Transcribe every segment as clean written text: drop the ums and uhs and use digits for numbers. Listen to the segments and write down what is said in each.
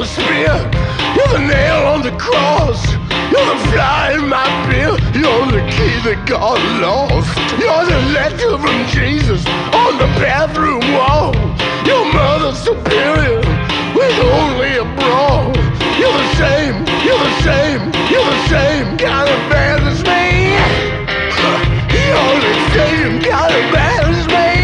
the spear, you're the nail on the cross, you're the fly in my beer, you're the key that got lost, you're the letter from Jesus on the bathroom wall, your mother superior with only a bra. You're the same, you're the same, you're the same kind of bad as me. You're the same kind of bad as me.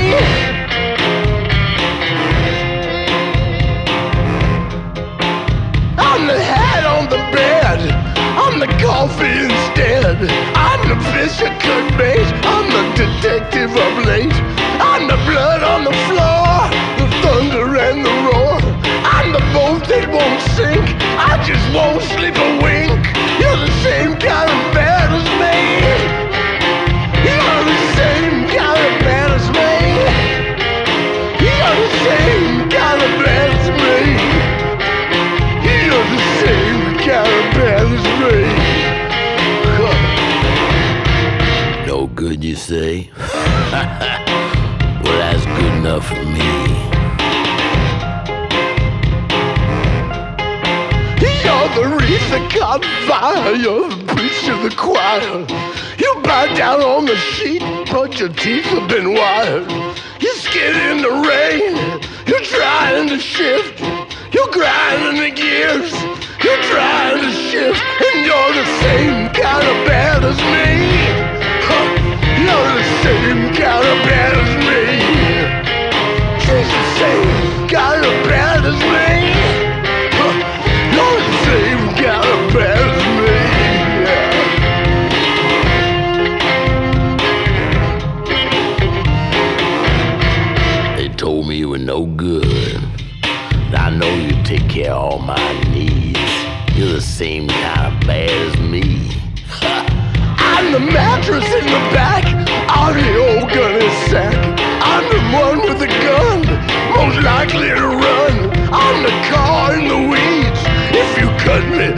I'm the hat on the bed, I'm the coffee instead. I'm the fish that could bait, I'm the detective of late. I'm the blood on the floor, the thunder and the roar. I'm the boat that won't sink, I just won't sleep a wink. You're the same kind of bad as me. You're the same kind of bad as me. You're the same kind of bad as me. You're the same kind of bad as me. No good, you say? Well, that's good enough for me. You're the wreath that caught fire, you're the preacher of the choir. You bite down on the sheet, but your teeth have been wired. You skid in the rain, you're trying to shift. You're grinding the gears, you're trying to shift. And you're the same kind of bad as me. You're the same kind of bad as me. She's the same kind of bad as me. You're the same kind of bad as me. They told me you were no good. I know you take care of all my needs. You're the same kind of bad as me. I'm the mattress in the back, I'm the old gunny sack. I'm the one with the gun, most likely to run. I'm the car in the weeds, if you cut me,